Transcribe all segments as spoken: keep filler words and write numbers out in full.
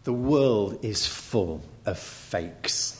The world is full of fakes.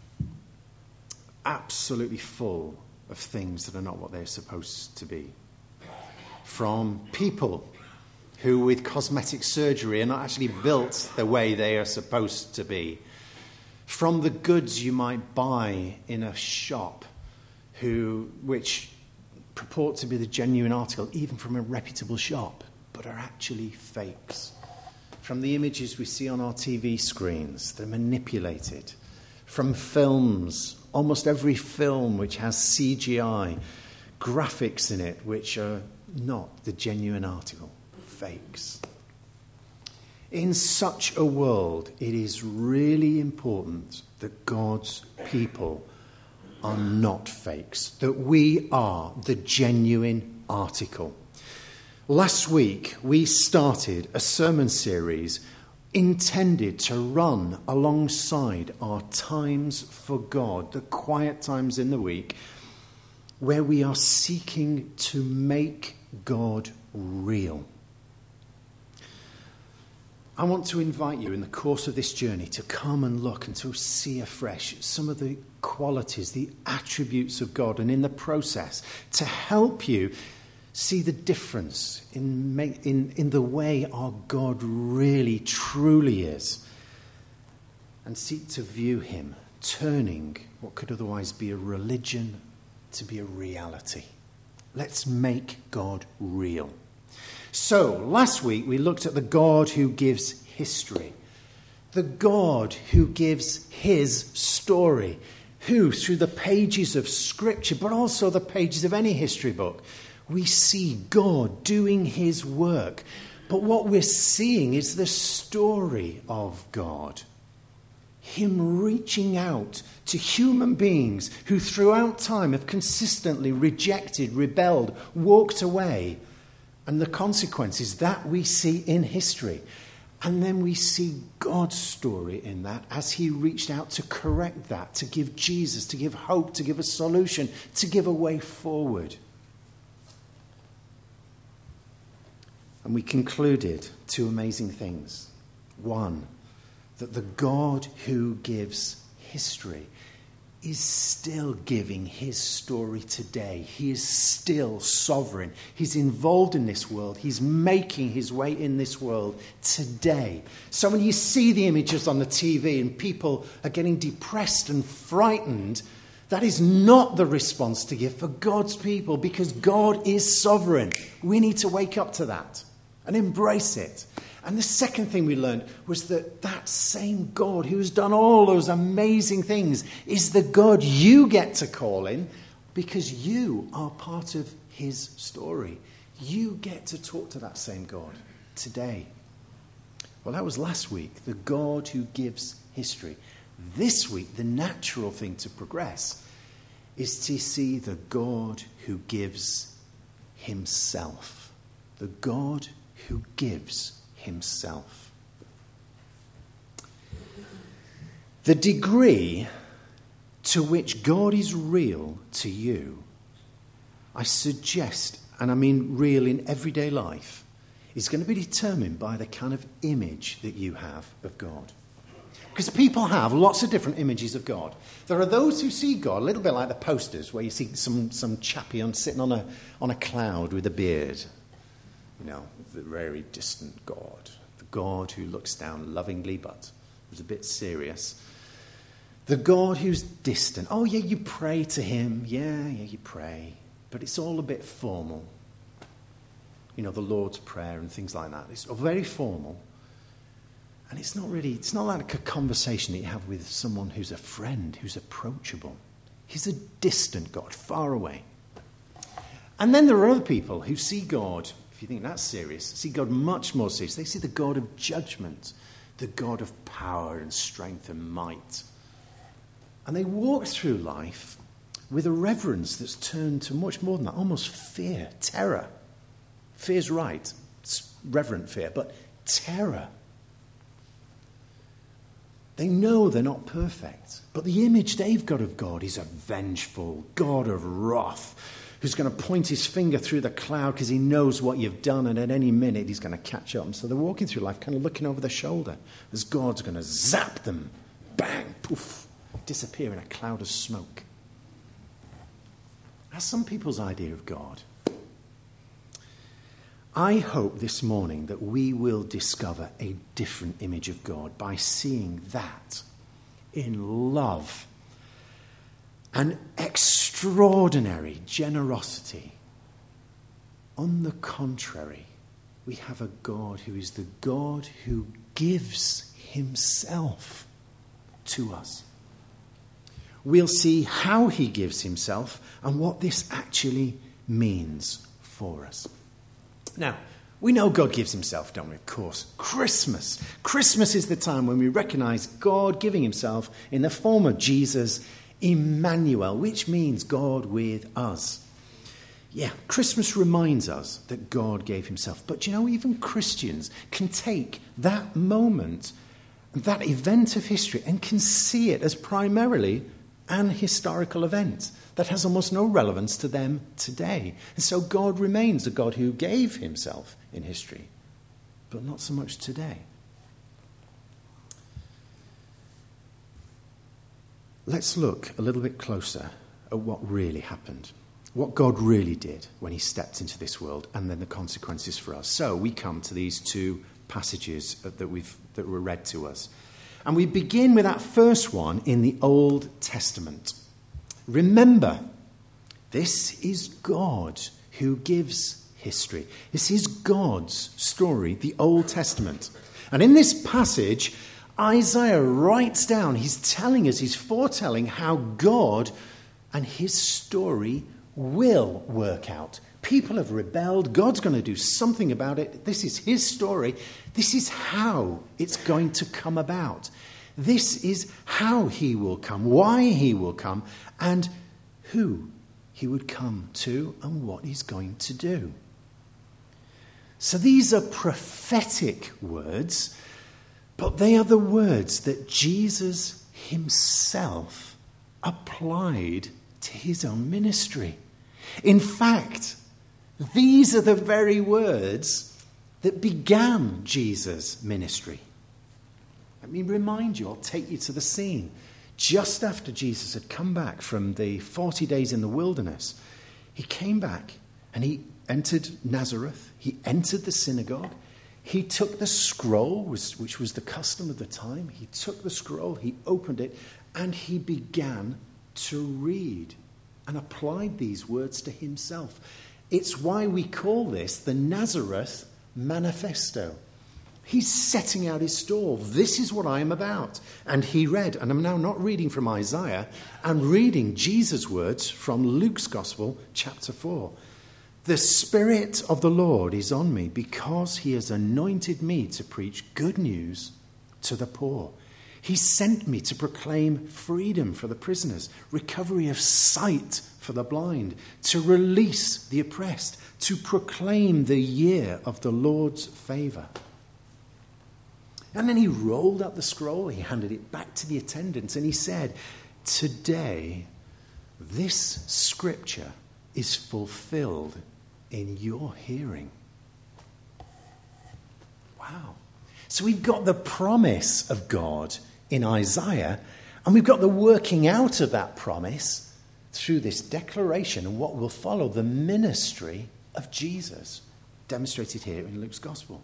Absolutely full of things that are not what they're supposed to be. From people who with cosmetic surgery are not actually built the way they are supposed to be. From the goods you might buy in a shop who, which purport to be the genuine article, even from a reputable shop, but are actually fakes. From the images we see on our T V screens, they're manipulated. From films, almost every film which has C G I, graphics in it which are not the genuine article, fakes. In such a world, it is really important that God's people are not fakes, that we are the genuine article. Last week, we started a sermon series intended to run alongside our times for God, the quiet times in the week, where we are seeking to make God real. I want to invite you in the course of this journey to come and look and to see afresh some of the qualities, the attributes of God, and in the process to help you see the difference in, in, in the way our God really, truly is, and seek to view him turning what could otherwise be a religion to be a reality. Let's make God real. So, last week we looked at the God who gives history, the God who gives his story, who, through the pages of Scripture, but also the pages of any history book, we see God doing his work. But what we're seeing is the story of God. Him reaching out to human beings who throughout time have consistently rejected, rebelled, walked away. And the consequences that we see in history. And then we see God's story in that as he reached out to correct that, to give Jesus, to give hope, to give a solution, to give a way forward. And we concluded two amazing things. One, that the God who gives history is still giving his story today. He is still sovereign. He's involved in this world. He's making his way in this world today. So when you see the images on the T V and people are getting depressed and frightened, that is not the response to give for God's people, because God is sovereign. We need to wake up to that and embrace it. And the second thing we learned was that that same God who has done all those amazing things is the God you get to call in, because you are part of his story. You get to talk to that same God today. Well, that was last week, the God who gives history. This week, the natural thing to progress is to see the God who gives himself. The God who gives himself. The degree to which God is real to you, I suggest, and I mean real in everyday life, is going to be determined by the kind of image that you have of God. Because people have lots of different images of God. There are those who see God a little bit like the posters, where you see some, some chappie on, sitting on a, on a cloud with a beard. You know, the very distant God. The God who looks down lovingly but was a bit serious. The God who's distant. Oh, yeah, you pray to him. Yeah, yeah, you pray. But it's all a bit formal. You know, the Lord's Prayer and things like that. It's very formal. And it's not really, it's not like a conversation that you have with someone who's a friend, who's approachable. He's a distant God, far away. And then there are other people who see God, if you think that's serious, see God much more serious. They see the God of judgment, the God of power and strength and might. And they walk through life with a reverence that's turned to much more than that, almost fear, terror. Fear's right, it's reverent fear, but terror. They know they're not perfect, but the image they've got of God is a vengeful God of wrath, who's going to point his finger through the cloud because he knows what you've done, and at any minute he's going to catch up. And so they're walking through life kind of looking over their shoulder as God's going to zap them. Bang, poof, disappear in a cloud of smoke. That's some people's idea of God. I hope this morning that we will discover a different image of God by seeing that in love and extraordinary generosity. On the contrary, we have a God who is the God who gives himself to us. We'll see how he gives himself and what this actually means for us. Now, we know God gives himself, don't we? Of course. Christmas. Christmas is the time when we recognize God giving himself in the form of Jesus, Emmanuel, which means God with us. Yeah, Christmas reminds us that God gave himself. But you know, even Christians can take that moment, that event of history, and can see it as primarily an historical event that has almost no relevance to them today. And so God remains a God who gave himself in history, but not so much today. Let's look a little bit closer at what really happened, what God really did when he stepped into this world, and then the consequences for us. So we come to these two passages that we've that were read to us. And we begin with that first one in the Old Testament. Remember, this is God who gives history. This is God's story, the Old Testament. And in this passage, Isaiah writes down, he's telling us, he's foretelling how God and his story will work out. People have rebelled. God's going to do something about it. This is his story. This is how it's going to come about. This is how he will come, why he will come, and who he would come to, and what he's going to do. So these are prophetic words, but they are the words that Jesus himself applied to his own ministry. In fact, these are the very words that began Jesus' ministry. Let me remind you, I'll take you to the scene. Just after Jesus had come back from the forty days in the wilderness, he came back and he entered Nazareth. He entered the synagogue. He took the scroll, which was the custom of the time. He took the scroll, he opened it, and he began to read and applied these words to himself. It's why we call this the Nazareth Manifesto. He's setting out his stall. This is what I am about. And he read, and I'm now not reading from Isaiah, I'm reading Jesus' words from Luke's Gospel, chapter four. The Spirit of the Lord is on me because he has anointed me to preach good news to the poor. He sent me to proclaim freedom for the prisoners, recovery of sight for the blind, to release the oppressed, to proclaim the year of the Lord's favour. And then he rolled up the scroll, he handed it back to the attendants, and he said, today, this scripture is fulfilled in your hearing. Wow. So we've got the promise of God in Isaiah, and we've got the working out of that promise through this declaration and what will follow, the ministry of Jesus, demonstrated here in Luke's Gospel.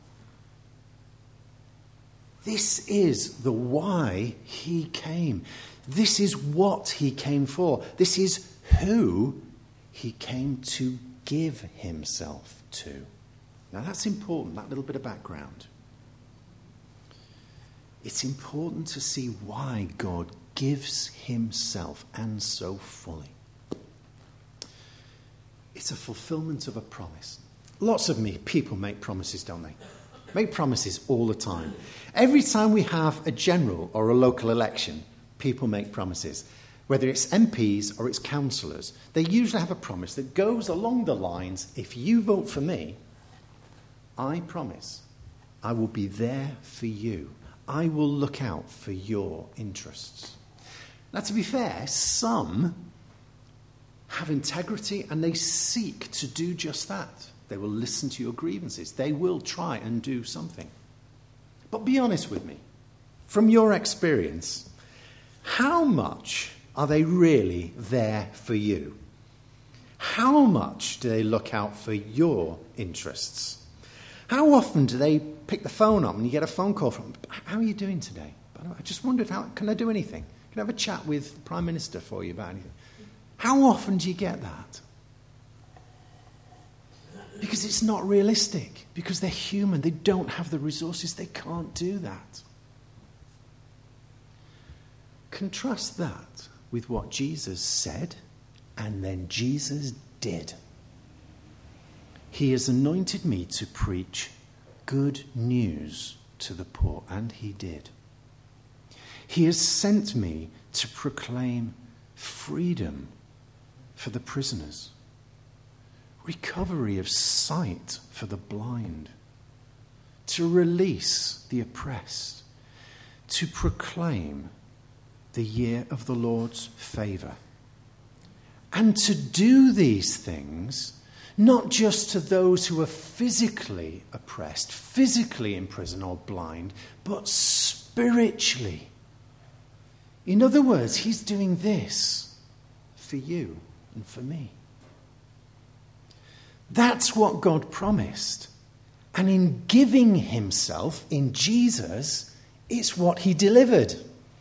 This is the why he came. This is what he came for. This is who he came to give himself to. Now that's important, that little bit of background. It's important to see why God gives himself, and so fully. It's a fulfillment of a promise. Lots of me people make promises, don't they? Make promises all the time. Every time we have a general or a local election, people make promises. Whether it's M Ps or it's councillors, they usually have a promise that goes along the lines, if you vote for me, I promise I will be there for you. I will look out for your interests. Now, to be fair, some have integrity, and they seek to do just that. They will listen to your grievances. They will try and do something. But be honest with me. From your experience, how much are they really there for you? How much do they look out for your interests? How often do they pick the phone up and you get a phone call from, how are you doing today? I just wondered, how can I do anything? Can I have a chat with the Prime Minister for you about anything? How often do you get that? Because it's not realistic. Because they're human. They don't have the resources. They can't do that. Contrast that with what Jesus said and then Jesus did. He has anointed me to preach good news to the poor, and he did. He has sent me to proclaim freedom for the prisoners, recovery of sight for the blind, to release the oppressed, to proclaim the year of the Lord's favour. And to do these things, not just to those who are physically oppressed, physically in prison or blind, but spiritually. In other words, he's doing this for you and for me. That's what God promised. And in giving himself, in Jesus, it's what he delivered.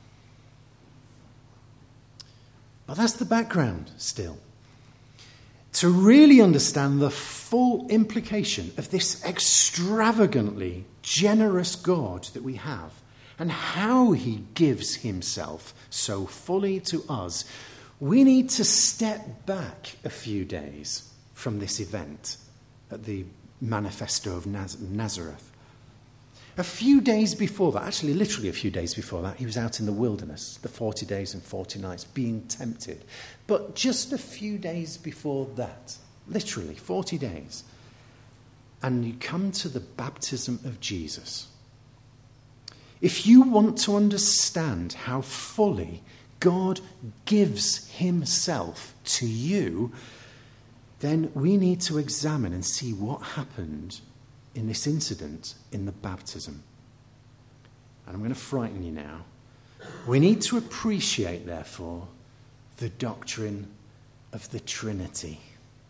But that's the background still. To really understand the full implication of this extravagantly generous God that we have and how he gives himself so fully to us, we need to step back a few days from this event at the Manifesto of Naz- Nazareth. A few days before that, actually literally a few days before that, he was out in the wilderness, the forty days and forty nights, being tempted. But just a few days before that, literally forty days, and you come to the baptism of Jesus. If you want to understand how fully God gives himself to you, then we need to examine and see what happened in this incident in the baptism. And I'm going to frighten you now. We need to appreciate, therefore, the doctrine of the Trinity.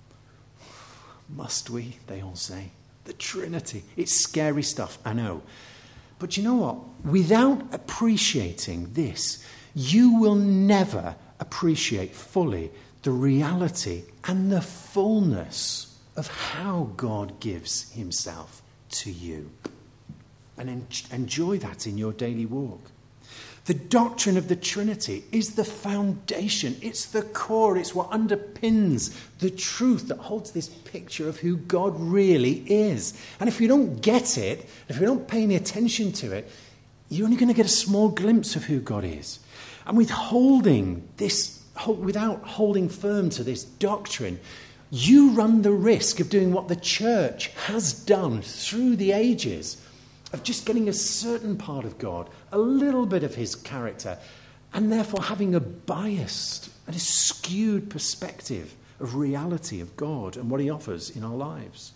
Must we? They all say. The Trinity. It's scary stuff, I know. But you know what? Without appreciating this, you will never appreciate fully the reality and the fullness of how God gives himself to you. And en- enjoy that in your daily walk. The doctrine of the Trinity is the foundation. It's the core. It's what underpins the truth that holds this picture of who God really is. And if you don't get it, if you don't pay any attention to it, you're only going to get a small glimpse of who God is. And withholding this, without holding firm to this doctrine, you run the risk of doing what the church has done through the ages, of just getting a certain part of God, a little bit of his character, and therefore having a biased and a skewed perspective of reality of God and what he offers in our lives.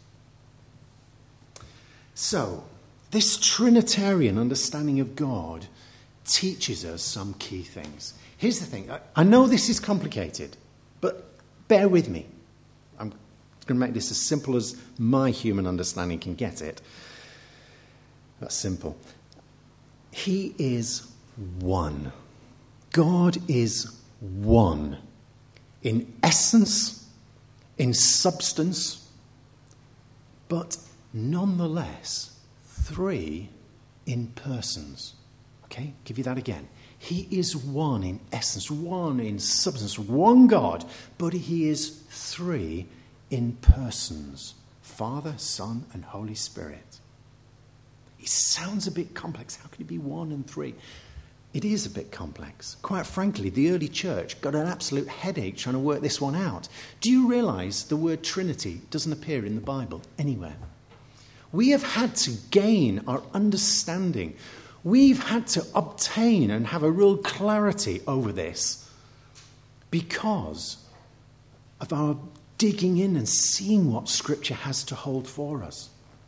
So, this Trinitarian understanding of God teaches us some key things. Here's the thing. I, I know this is complicated, but bear with me. I'm going to make this as simple as my human understanding can get it. That's simple. He is one. God is one. In essence, in substance, but nonetheless, three in persons. Okay, give you that again. He is one in essence, one in substance, one God, but he is three in persons. Father, Son, and Holy Spirit. It sounds a bit complex. How can it be one and three? It is a bit complex. Quite frankly, the early church got an absolute headache trying to work this one out. Do you realise the word Trinity doesn't appear in the Bible anywhere? We have had to gain our understanding. We've had to obtain and have a real clarity over this because of our digging in and seeing what Scripture has to hold for us.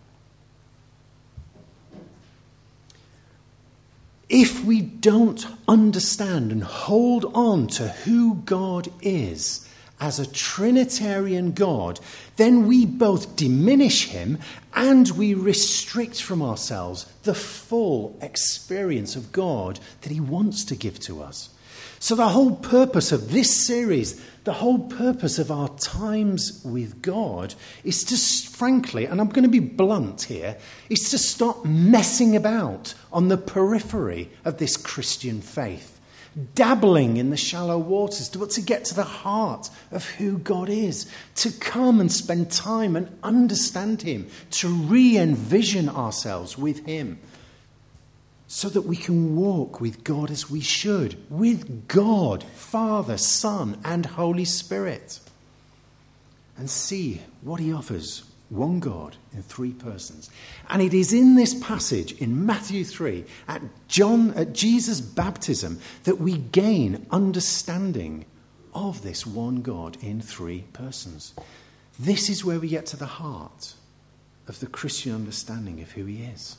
If we don't understand and hold on to who God is as a Trinitarian God, then we both diminish him and we restrict from ourselves the full experience of God that he wants to give to us. So the whole purpose of this series, the whole purpose of our times with God is to, frankly, and I'm going to be blunt here, is to stop messing about on the periphery of this Christian faith, dabbling in the shallow waters, but to get to the heart of who God is, to come and spend time and understand him, to re-envision ourselves with him, so that we can walk with God as we should, with God, Father, Son, and Holy Spirit, and see what he offers, one God in three persons. And it is in this passage in Matthew three, at John, at Jesus' baptism, that we gain understanding of this one God in three persons. This is where we get to the heart of the Christian understanding of who he is.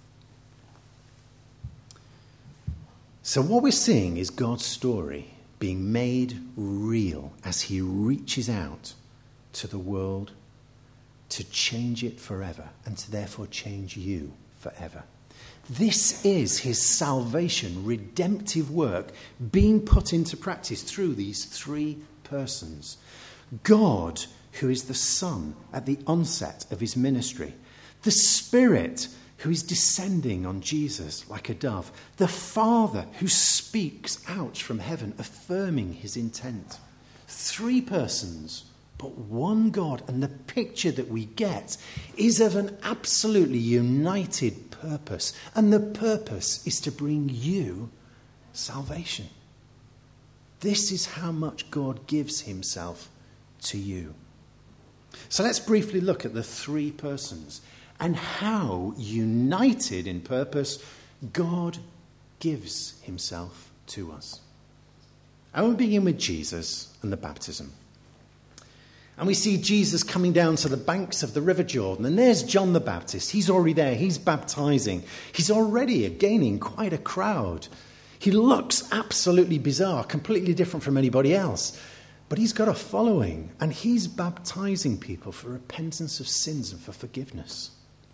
So what we're seeing is God's story being made real as he reaches out to the world to change it forever and to therefore change you forever. This is his salvation, redemptive work being put into practice through these three persons. God, who is the Son at the onset of his ministry, the Spirit, who is descending on Jesus like a dove, the Father who speaks out from heaven, affirming his intent. Three persons, but one God, and the picture that we get is of an absolutely united purpose, and the purpose is to bring you salvation. This is how much God gives himself to you. So let's briefly look at the three persons and how, united in purpose, God gives himself to us. I will begin with Jesus and the baptism. And we see Jesus coming down to the banks of the River Jordan. And there's John the Baptist. He's already there. He's baptizing. He's already gaining quite a crowd. He looks absolutely bizarre, completely different from anybody else. But he's got a following. And he's baptizing people for repentance of sins and for forgiveness.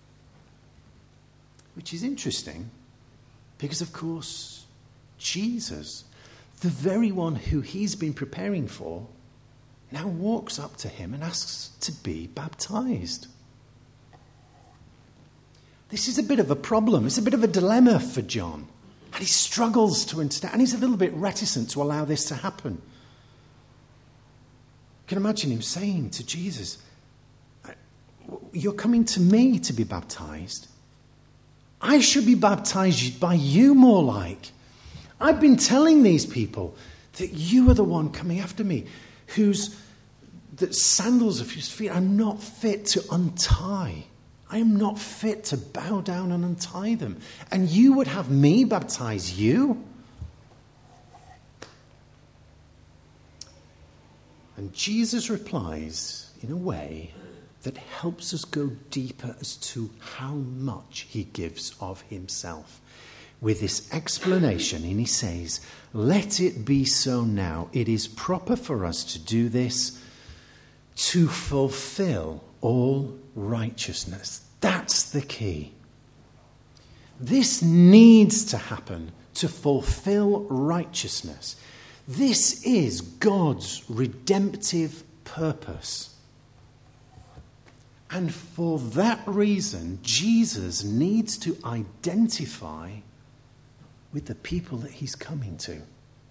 Which is interesting because, of course, Jesus, the very one who he's been preparing for, now walks up to him and asks to be baptized. This is a bit of a problem. It's a bit of a dilemma for John. And he struggles to understand. And he's a little bit reticent to allow this to happen. You can imagine him saying to Jesus, "You're coming to me to be baptized. I should be baptized by you more like. I've been telling these people that you are the one coming after me, whose the sandals of whose feet I'm not fit to untie. I am not fit to bow down and untie them. And you would have me baptize you?" And Jesus replies in a way that helps us go deeper as to how much he gives of himself. With this explanation, and he says, "Let it be so now. It is proper for us to do this to fulfill all righteousness." That's the key. This needs to happen to fulfill righteousness. This is God's redemptive purpose. And for that reason, Jesus needs to identify with the people that he's coming to.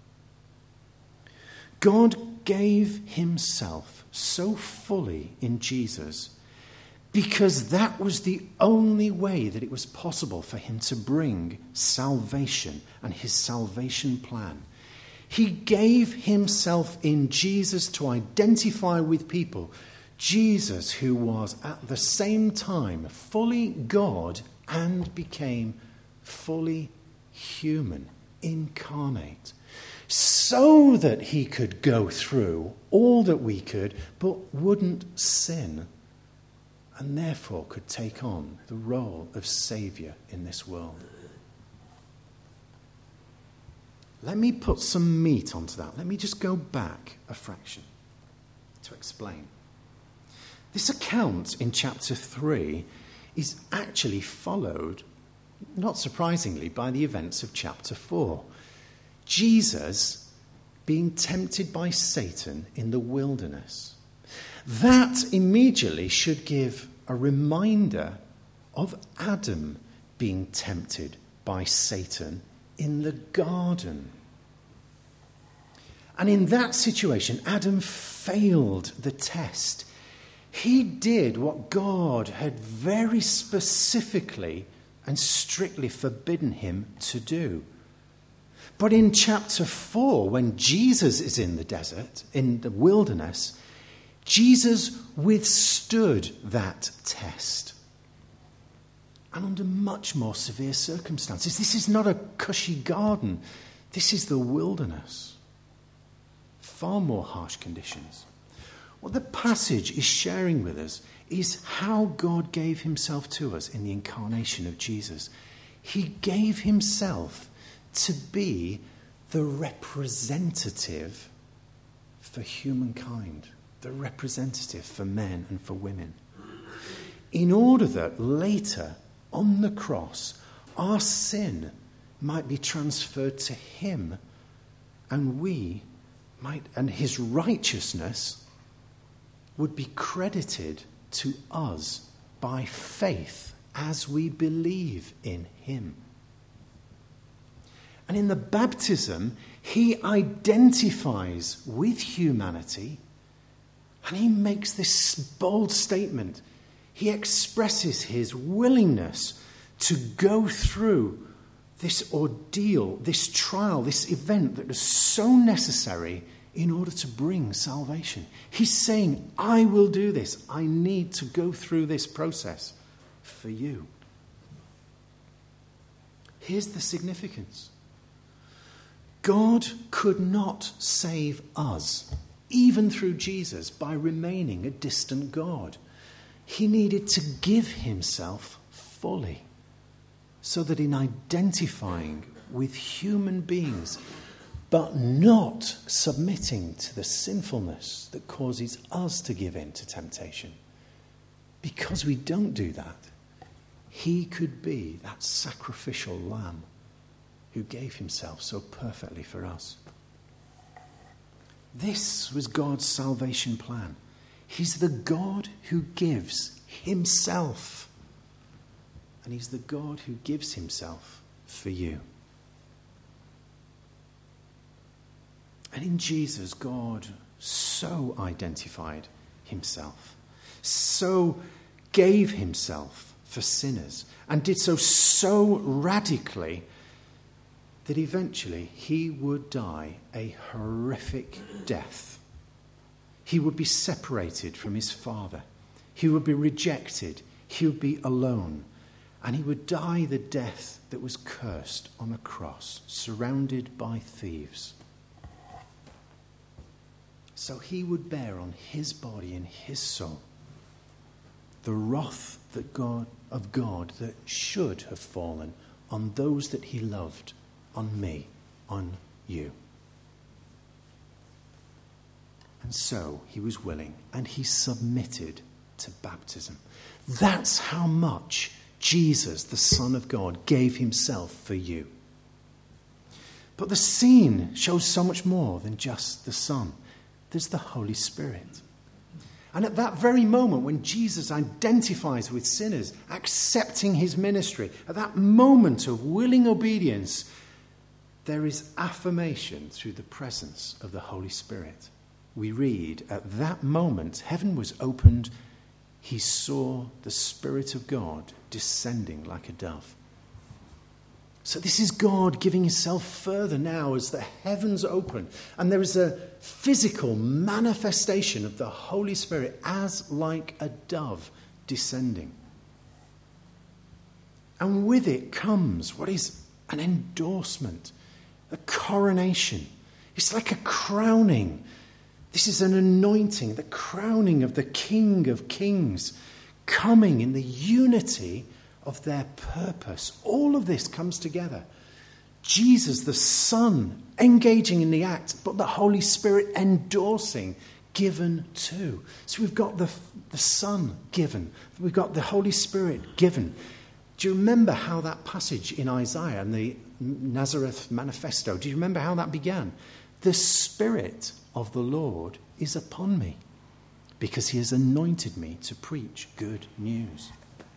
God gave himself so fully in Jesus because that was the only way that it was possible for him to bring salvation and his salvation plan. He gave himself in Jesus to identify with people. Jesus, who was at the same time fully God and became fully human, incarnate. so that he could go through all that we could, but wouldn't sin, and therefore could take on the role of Saviour in this world. Let me put some meat onto that. Let me just go back a fraction to explain. This account in chapter three is actually followed, not surprisingly, by the events of chapter four. Jesus being tempted by Satan in the wilderness. That immediately should give a reminder of Adam being tempted by Satan in the garden. And in that situation, Adam failed the test. He did what God had very specifically and strictly forbidden him to do. But in chapter four, when Jesus is in the desert, in the wilderness, Jesus withstood that test. And under much more severe circumstances. This is not a cushy garden. This is the wilderness. Far more harsh conditions. What the passage is sharing with us is how God gave himself to us in the incarnation of Jesus. He gave himself to be the representative for humankind, the representative for men and for women, in order that later on the cross our sin might be transferred to him, and we might, and his righteousness would be credited to us by faith as we believe in him. And in the baptism, he identifies with humanity, and he makes this bold statement. He expresses his willingness to go through this ordeal, this trial, this event that is so necessary in order to bring salvation. He's saying, I will do this. I need to go through this process for you. Here's the significance. God could not save us, even through Jesus, by remaining a distant God. He needed to give himself fully, so that in identifying with human beings, but not submitting to the sinfulness that causes us to give in to temptation, because we don't do that, he could be that sacrificial lamb who gave himself so perfectly for us. This was God's salvation plan. He's the God who gives himself. And he's the God who gives himself for you. And in Jesus, God so identified himself, so gave himself for sinners, and did so so radically that eventually he would die a horrific death. He would be separated from his Father. He would be rejected. He would be alone. And he would die the death that was cursed on a cross, surrounded by thieves. So he would bear on his body and his soul the wrath that God, of God that should have fallen on those that he loved, on me, on you. And so he was willing, and he submitted to baptism. That's how much Jesus, the Son of God, gave himself for you. But the scene shows so much more than just the Son. There's the Holy Spirit. And at that very moment when Jesus identifies with sinners, accepting his ministry, at that moment of willing obedience, there is affirmation through the presence of the Holy Spirit. We read, at that moment, heaven was opened. He saw the Spirit of God descending like a dove. So this is God giving himself further now as the heavens open. And there is a physical manifestation of the Holy Spirit as like a dove descending. And with it comes what is an endorsement, a coronation. It's like a crowning. This is an anointing, the crowning of the King of Kings, coming in the unity of their purpose. All of this comes together. Jesus, the Son, engaging in the act, but the Holy Spirit endorsing, given too. So we've got the, the Son given. We've got the Holy Spirit given. Do you remember how that passage in Isaiah and the Nazareth Manifesto, do you remember how that began? The Spirit of the Lord is upon me, because he has anointed me to preach good news.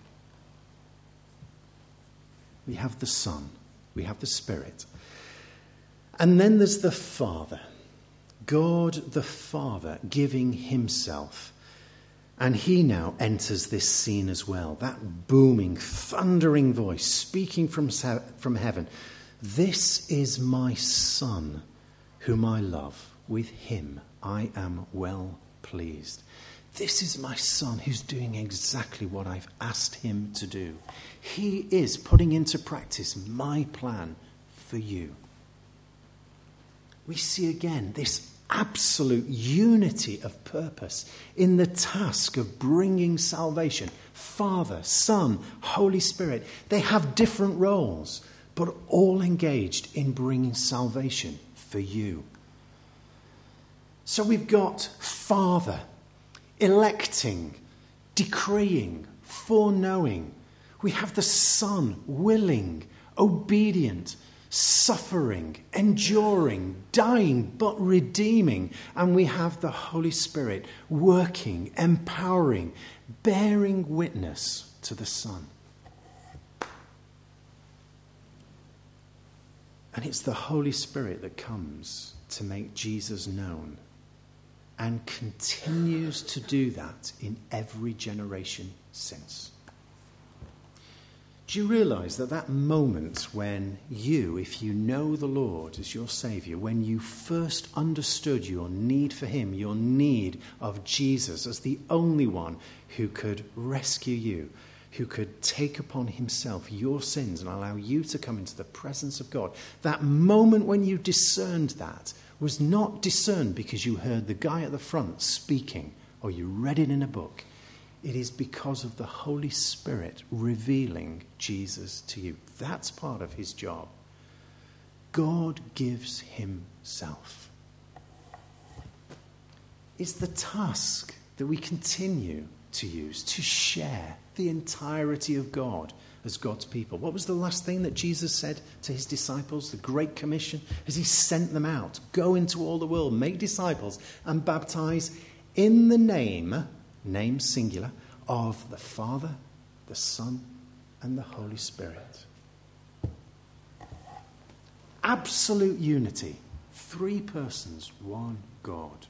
We have the Son, we have the Spirit. And then there's the Father. God the Father giving himself. And he now enters this scene as well. That booming, thundering voice speaking from, from heaven. This is my Son, whom I love. With him I am well pleased. This is my Son who's doing exactly what I've asked him to do. He is putting into practice my plan for you. We see again this absolute unity of purpose in the task of bringing salvation. Father, Son, Holy Spirit, they have different roles, but all engaged in bringing salvation for you. So we've got Father, electing, decreeing, foreknowing. We have the Son, willing, obedient, suffering, enduring, dying, but redeeming. And we have the Holy Spirit working, empowering, bearing witness to the Son. And it's the Holy Spirit that comes to make Jesus known and continues to do that in every generation since. Do you realize that that moment when you, if you know the Lord as your Saviour, when you first understood your need for him, your need of Jesus as the only one who could rescue you, who could take upon himself your sins and allow you to come into the presence of God, that moment when you discerned that was not discerned because you heard the guy at the front speaking or you read it in a book. It is because of the Holy Spirit revealing Jesus to you. That's part of his job. God gives himself. It's the task that we continue to use to share the entirety of God as God's people. What was the last thing that Jesus said to his disciples? The Great Commission, as he sent them out. Go into all the world, make disciples, and baptize in the name, name singular, of the Father, the Son, and the Holy Spirit. Absolute unity. Three persons, one God.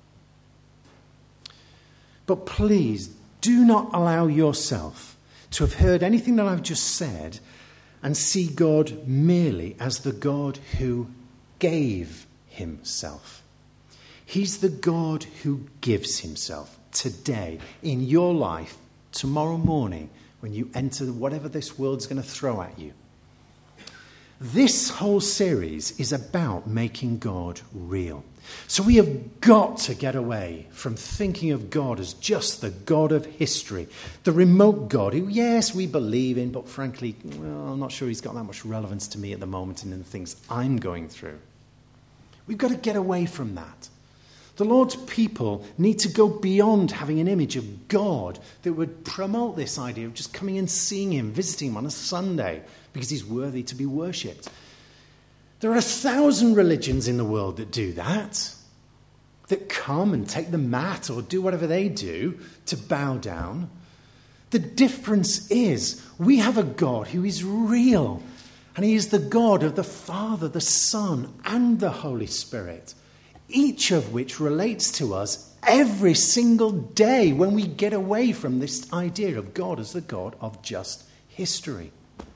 But please do not allow yourself to have heard anything that I've just said and see God merely as the God who gave himself. He's the God who gives himself today in your life, tomorrow morning, when you enter whatever this world's going to throw at you. This whole series is about making God real. So we have got to get away from thinking of God as just the God of history, the remote God who, yes, we believe in, but frankly, well, I'm not sure he's got that much relevance to me at the moment and in the things I'm going through. We've got to get away from that. The Lord's people need to go beyond having an image of God that would promote this idea of just coming and seeing him, visiting him on a Sunday because he's worthy to be worshipped. There are a thousand religions in the world that do that, that come and take the mat or do whatever they do to bow down. The difference is we have a God who is real, and he is the God of the Father, the Son, and the Holy Spirit, each of which relates to us every single day when we get away from this idea of God as the God of just history.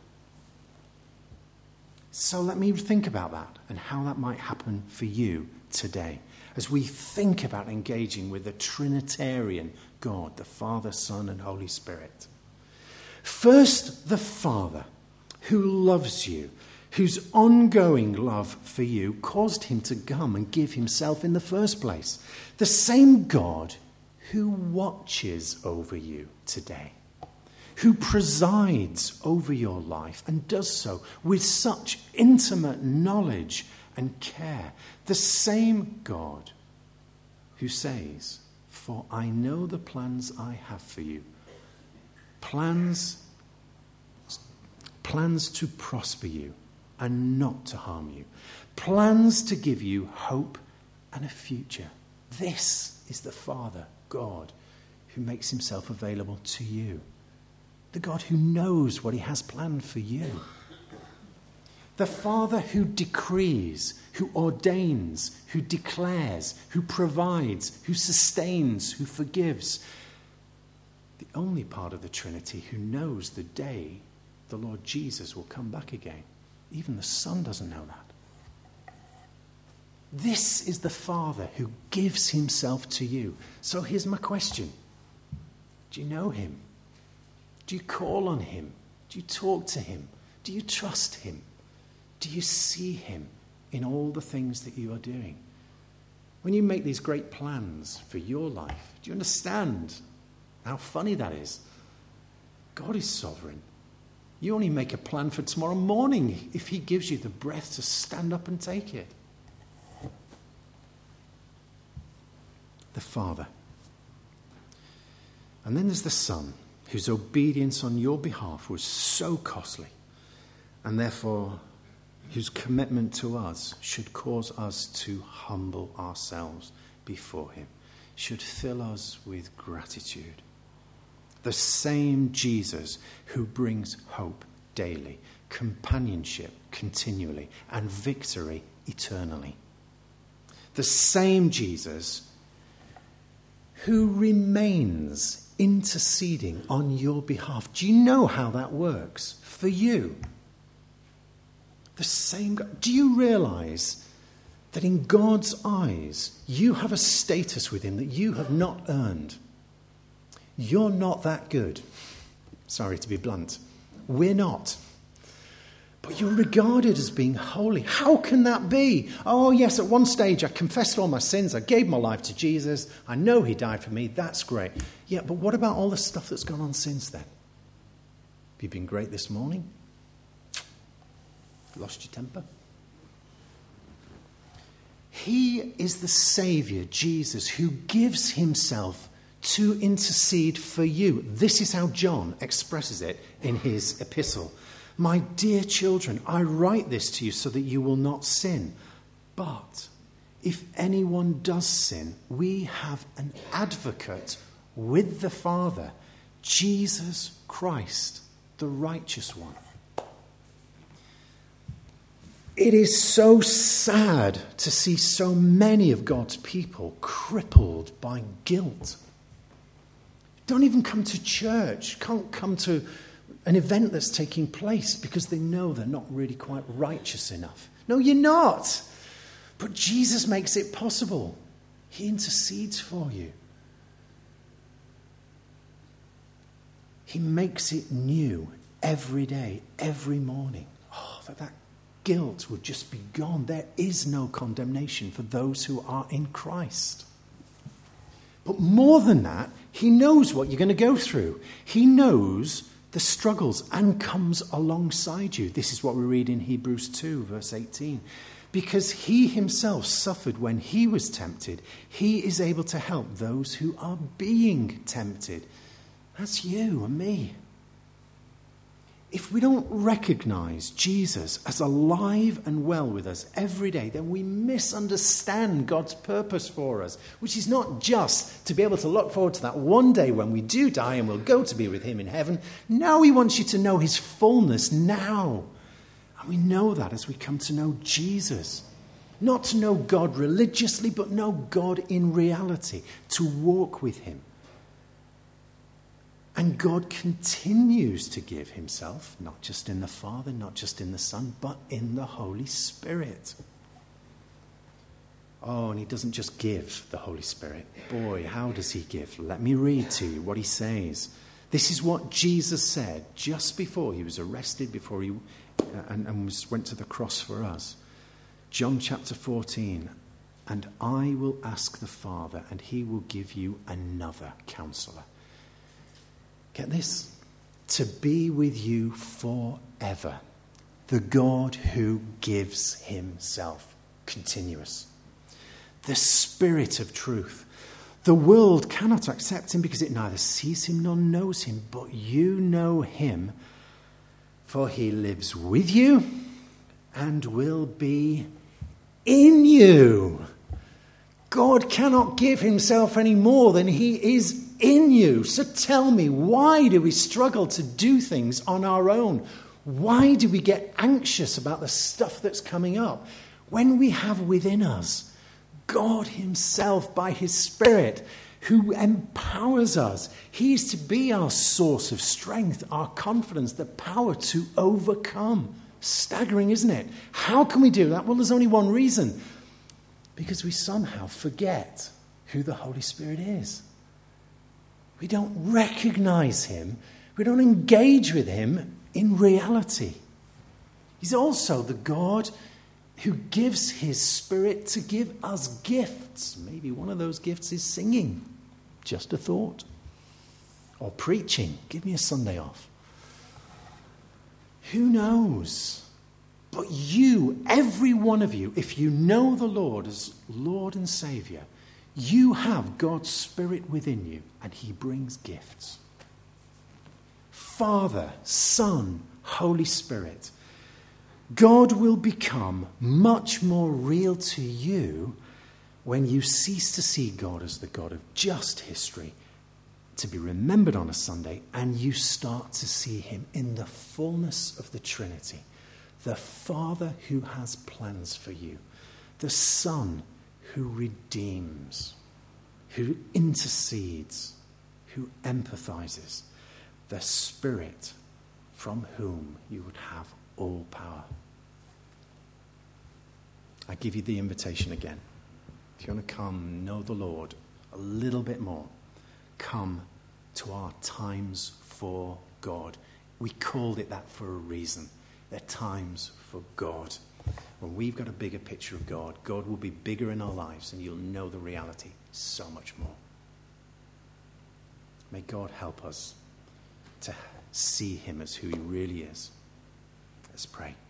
So let me think about that and how that might happen for you today as we think about engaging with the Trinitarian God, the Father, Son, and Holy Spirit. First, the Father who loves you, whose ongoing love for you caused him to come and give himself in the first place. The same God who watches over you today, who presides over your life and does so with such intimate knowledge and care. The same God who says, "For I know the plans I have for you." Plans, plans to prosper you and not to harm you. Plans to give you hope and a future. This is the Father, God, who makes himself available to you. The God who knows what he has planned for you. The Father who decrees, who ordains, who declares, who provides, who sustains, who forgives. The only part of the Trinity who knows the day the Lord Jesus will come back again. Even the Son doesn't know that. This is the Father who gives himself to you. So here's my question. Do you know him? Do you call on him? Do you talk to him? Do you trust him? Do you see him in all the things that you are doing? When you make these great plans for your life, do you understand how funny that is? God is sovereign. You only make a plan for tomorrow morning if he gives you the breath to stand up and take it. The Father. And then there's the Son, whose obedience on your behalf was so costly, and therefore whose commitment to us should cause us to humble ourselves before him, should fill us with gratitude. The same Jesus who brings hope daily, companionship continually, and victory eternally. The same Jesus who remains interceding on your behalf. Do you know how that works for you? The same God. Do you realize that in God's eyes, you have a status with him that you have not earned? You're not that good. Sorry to be blunt. We're not. But you're regarded as being holy. How can that be? Oh, yes, at one stage I confessed all my sins. I gave my life to Jesus. I know he died for me. That's great. Yeah, but what about all the stuff that's gone on since then? Have you been great this morning? Lost your temper? He is the Saviour, Jesus, who gives himself to intercede for you. This is how John expresses it in his epistle. My dear children, I write this to you so that you will not sin. But if anyone does sin, we have an advocate with the Father, Jesus Christ, the righteous one. It is so sad to see so many of God's people crippled by guilt. Don't even come to church, can't come to an event that's taking place because they know they're not really quite righteous enough. No, you're not. But Jesus makes it possible. He intercedes for you. He makes it new every day, every morning. Oh, that that guilt would just be gone. There is no condemnation for those who are in Christ. But more than that, he knows what you're going to go through. He knows the struggles and comes alongside you. This is what we read in Hebrews two, verse eighteen. Because he himself suffered when he was tempted, he is able to help those who are being tempted. That's you and me. If we don't recognize Jesus as alive and well with us every day, then we misunderstand God's purpose for us, which is not just to be able to look forward to that one day when we do die and we'll go to be with him in heaven. No, he wants you to know his fullness now. And we know that as we come to know Jesus. Not to know God religiously, but know God in reality, to walk with him. And God continues to give himself, not just in the Father, not just in the Son, but in the Holy Spirit. Oh, and he doesn't just give the Holy Spirit. Boy, how does he give? Let me read to you what he says. This is what Jesus said just before he was arrested, before he and, and was, went to the cross for us. John chapter fourteen, and I will ask the Father, and he will give you another counselor. Get this? To be with you forever. The God who gives himself. Continuous. The Spirit of truth. The world cannot accept him because it neither sees him nor knows him, but you know him, for he lives with you and will be in you. God cannot give himself any more than he is in you. So tell me, why do we struggle to do things on our own? Why do we get anxious about the stuff that's coming up when we have within us God himself by his Spirit who empowers us? He is to be our source of strength, our confidence, the power to overcome. Staggering, isn't it? How can we do that? Well, there's only one reason. Because we somehow forget who the Holy Spirit is. We don't recognize him. We don't engage with him in reality. He's also the God who gives his Spirit to give us gifts. Maybe one of those gifts is singing. Just a thought. Or preaching. Give me a Sunday off. Who knows? But you, every one of you, if you know the Lord as Lord and Saviour, you have God's Spirit within you, and he brings gifts. Father, Son, Holy Spirit. God will become much more real to you when you cease to see God as the God of just history, to be remembered on a Sunday, and you start to see him in the fullness of the Trinity. The Father who has plans for you. The Son who redeems, who intercedes, who empathizes. The Spirit from whom you would have all power. I give you the invitation again. If you want to come know the Lord a little bit more, come to our Times for God. We called it that for a reason. They're times for God. When we've got a bigger picture of God, God will be bigger in our lives, and you'll know the reality so much more. May God help us to see him as who he really is. Let's pray.